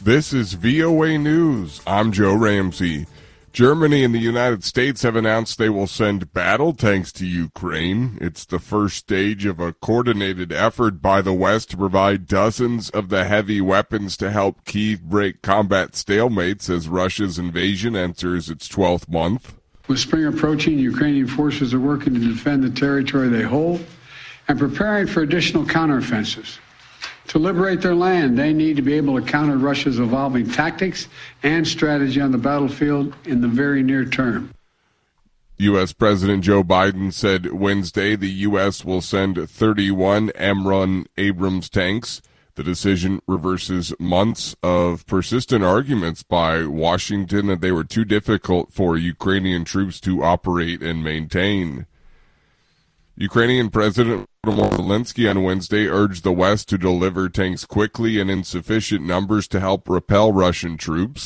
This is VOA News. I'm Joe Ramsey. Germany and the United States have announced they will send battle tanks to Ukraine. It's the first stage of a coordinated effort by the West to provide dozens of the heavy weapons to help Kyiv break combat stalemates as Russia's invasion enters its 12th month. With spring approaching, Ukrainian forces are working to defend the territory they hold and preparing for additional counteroffensives. To liberate their land, they need to be able to counter Russia's evolving tactics and strategy on the battlefield in the very near term. U.S. President Joe Biden said Wednesday the U.S. will send 31 M1 Abrams tanks. The decision reverses months of persistent arguments by Washington that they were too difficult for Ukrainian troops to operate and maintain. Ukrainian President Volodymyr Zelensky on Wednesday urged the West to deliver tanks quickly and in sufficient numbers to help repel Russian troops.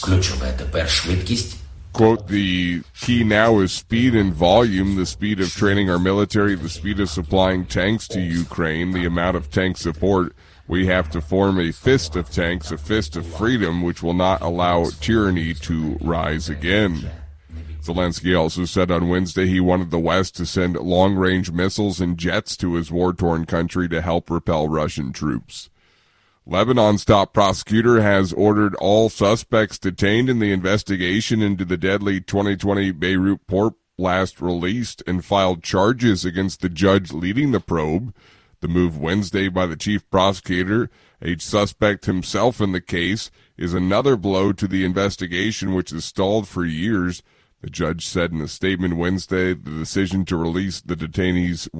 Quote, the key now is speed and volume, the speed of training our military, the speed of supplying tanks to Ukraine, the amount of tank support. We have to form a fist of tanks, a fist of freedom, which will not allow tyranny to rise again. Zelensky also said on Wednesday he wanted the West to send long-range missiles and jets to his war-torn country to help repel Russian troops. Lebanon's top prosecutor has ordered all suspects detained in the investigation into the deadly 2020 Beirut port blast released and filed charges against the judge leading the probe. The move Wednesday by the chief prosecutor, a suspect himself in the case, is another blow to the investigation which has stalled for years. The judge said in a statement Wednesday the decision to release the detainees